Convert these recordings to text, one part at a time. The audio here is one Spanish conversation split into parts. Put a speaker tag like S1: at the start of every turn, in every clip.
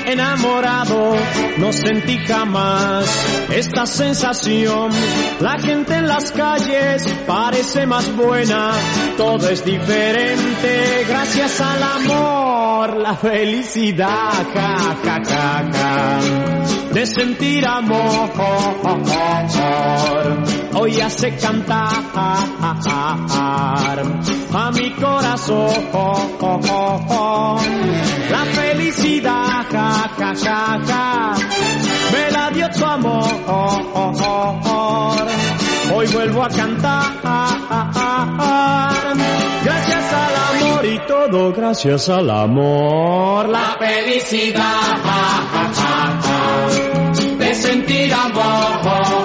S1: enamorado, no sentí jamás esta sensación. La gente en las calles parece más buena, todo es diferente gracias al amor, la felicidad, ja, ja, ja, ja, de sentir amor. Hoy hace cantar a mi corazón la felicidad, ja, ja, ja, ja, me la dio tu amor. Hoy vuelvo a cantar gracias al amor y todo gracias al amor. La felicidad, ja, ja, ja, ja, de sentir amor.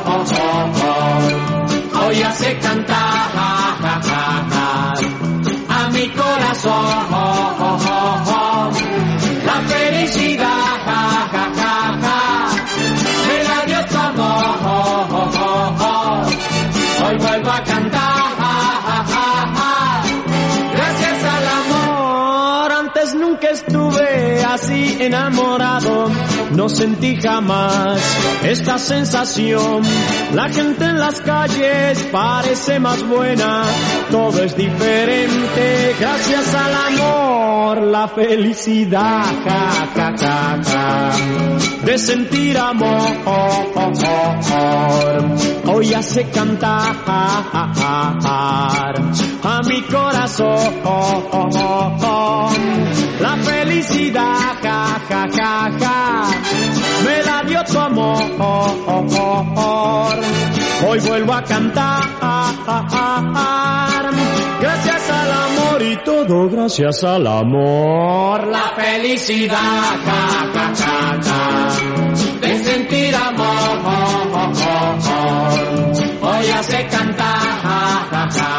S1: Hoy hace cantar a mi corazón la felicidad, ja, ja, ja, ja, me la dio tu amor. Hoy vuelvo a cantar gracias al amor. Antes nunca estuve así enamorado, no sentí jamás esta sensación. La gente en las calles parece más buena, todo es diferente gracias al amor, la felicidad, ja, ja, ja, ja, de sentir amor. Hoy hace cantar a mi corazón la felicidad, ja, ja, ja, ja, me la dio tu amor. Hoy vuelvo a cantar gracias al amor y todo gracias al amor. La felicidad, ja, ja, ja, ja, de sentir amor. Hoy hace cantar